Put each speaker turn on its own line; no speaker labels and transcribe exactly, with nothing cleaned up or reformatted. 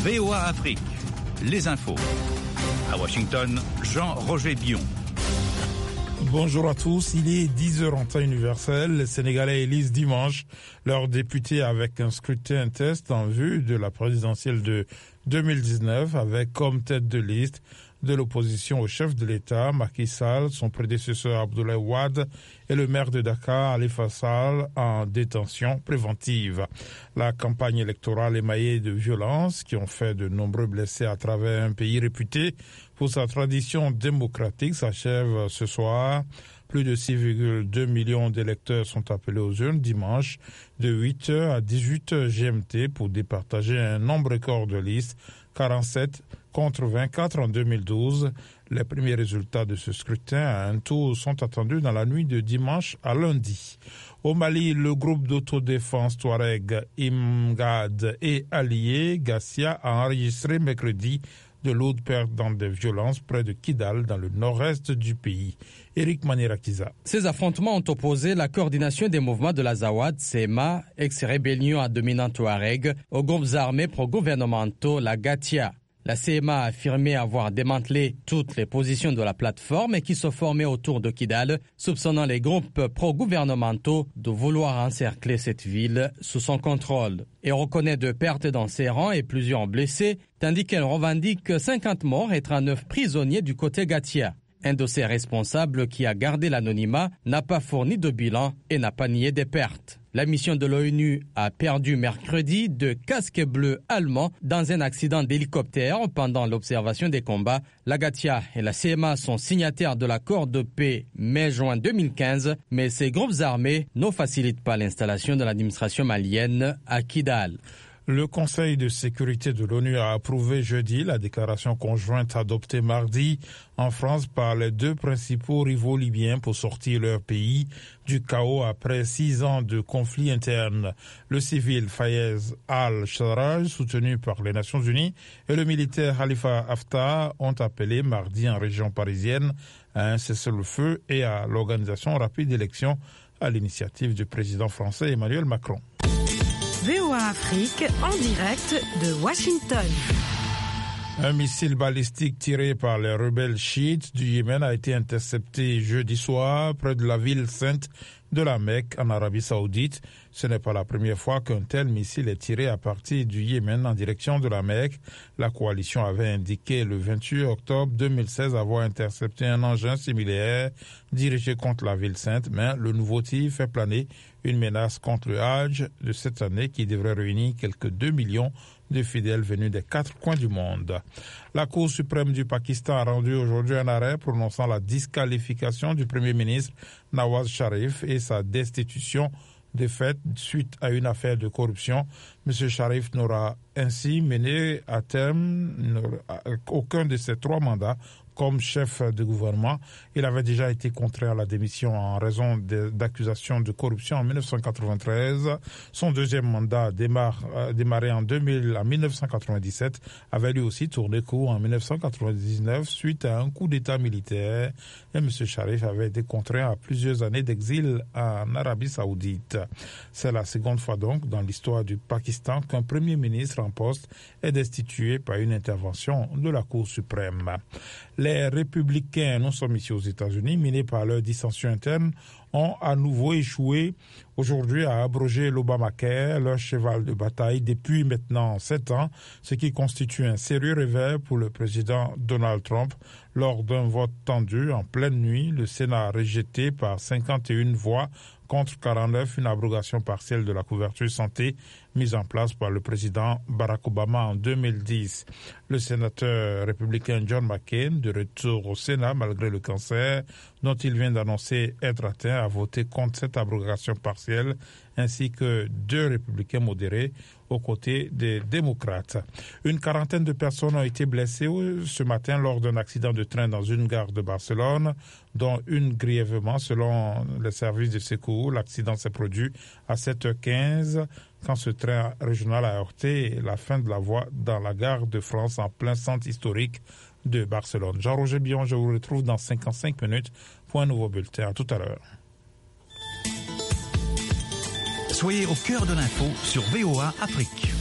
V O A Afrique, les infos. À Washington, Jean-Roger Bion.
Bonjour à tous, il est dix heures en temps universel. Les Sénégalais élisent dimanche leurs députés avec un scrutin test en vue de la présidentielle de deux mille dix-neuf avec comme tête de liste de l'opposition au chef de l'État, Macky Sall, son prédécesseur Abdoulaye Wade et le maire de Dakar, Khalifa Sall, en détention préventive. La campagne électorale émaillée de violences qui ont fait de nombreux blessés à travers un pays réputé pour sa tradition démocratique s'achève ce soir. Plus de six virgule deux millions d'électeurs sont appelés aux urnes dimanche de huit heures à dix-huit heures G M T pour départager un nombre record de listes, quarante-sept contre vingt-quatre en deux mille douze. Les premiers résultats de ce scrutin à un tour sont attendus dans la nuit de dimanche à lundi. Au Mali, le groupe d'autodéfense Touareg, Imgad et alliés, Gassia, a enregistré mercredi de lourdes pertes dans des violences près de Kidal, dans le nord-est du pays. Éric Manirakiza.
Ces affrontements ont opposé la coordination des mouvements de l'Azawad, C E M A, ex-rébellion à dominant Touareg, aux groupes armés pro-gouvernementaux, la Gatia. La C E M A a affirmé avoir démantelé toutes les positions de la plateforme et qui se formaient autour de Kidal, soupçonnant les groupes pro-gouvernementaux de vouloir encercler cette ville sous son contrôle. Et reconnaît de pertes dans ses rangs et plusieurs blessés, tandis qu'elle revendique cinquante morts et trente-neuf prisonniers du côté Gatia. Un de ses responsables, qui a gardé l'anonymat, n'a pas fourni de bilan et n'a pas nié des pertes. La mission de l'ONU a perdu mercredi deux casques bleus allemands dans un accident d'hélicoptère pendant l'observation des combats. La Gatia et la C E M A sont signataires de l'accord de paix mai-juin deux mille quinze, mais ces groupes armés ne facilitent pas l'installation de l'administration malienne à Kidal.
Le Conseil de sécurité de l'ONU a approuvé jeudi la déclaration conjointe adoptée mardi en France par les deux principaux rivaux libyens pour sortir leur pays du chaos après six ans de conflit interne. Le civil Fayez al-Sarraj, soutenu par les Nations Unies, et le militaire Khalifa Haftar ont appelé mardi en région parisienne à un cessez-le-feu et à l'organisation rapide d'élections à l'initiative du président français Emmanuel Macron.
V O A Afrique en direct de Washington.
Un missile balistique tiré par les rebelles chiites du Yémen a été intercepté jeudi soir près de la ville sainte de la Mecque en Arabie Saoudite. Ce n'est pas la première fois qu'un tel missile est tiré à partir du Yémen en direction de la Mecque. La coalition avait indiqué le vingt-huit octobre deux mille seize avoir intercepté un engin similaire dirigé contre la ville sainte, mais le nouveau tir fait planer une menace contre le Hajj de cette année qui devrait réunir quelques deux millions de fidèles venus des quatre coins du monde. La Cour suprême du Pakistan a rendu aujourd'hui un arrêt prononçant la disqualification du Premier ministre Nawaz Sharif et sa destitution de fait suite à une affaire de corruption. M. Sharif n'aura ainsi mené à terme aucun de ses trois mandats comme chef de gouvernement. Il avait déjà été contraint à la démission en raison d'accusations de corruption en mille neuf cent quatre-vingt-treize. Son deuxième mandat démarre, euh, démarré en deux mille à mille neuf cent quatre-vingt-dix-sept avait lui aussi tourné court en mille neuf cent quatre-vingt-dix-neuf suite à un coup d'état militaire. Et M. Sharif avait été contraint à plusieurs années d'exil en Arabie Saoudite. C'est la seconde fois donc dans l'histoire du Pakistan qu'un premier ministre en poste est destitué par une intervention de la Cour suprême. Les républicains, nous sommes ici aux États-Unis, minés par leur dissension interne, ont à nouveau échoué aujourd'hui à abroger l'Obamacare, leur cheval de bataille depuis maintenant sept ans, ce qui constitue un sérieux revers pour le président Donald Trump. Lors d'un vote tendu en pleine nuit, le Sénat a rejeté par cinquante et une voix contre quarante-neuf une abrogation partielle de la couverture santé mise en place par le président Barack Obama en deux mille dix. Le sénateur républicain John McCain, de retour au Sénat malgré le cancer dont il vient d'annoncer être atteint, a voté contre cette abrogation partielle, ainsi que deux républicains modérés aux côtés des démocrates. Une quarantaine de personnes ont été blessées ce matin lors d'un accident de train dans une gare de Barcelone, dont une grièvement selon les services de secours. L'accident s'est produit à sept heures quinze quand ce train régional a heurté la fin de la voie dans la gare de France en plein centre historique de Barcelone. Jean-Roger Bion, je vous retrouve dans cinquante-cinq minutes pour un nouveau bulletin. À tout à l'heure.
Soyez au cœur de l'info sur V O A Afrique.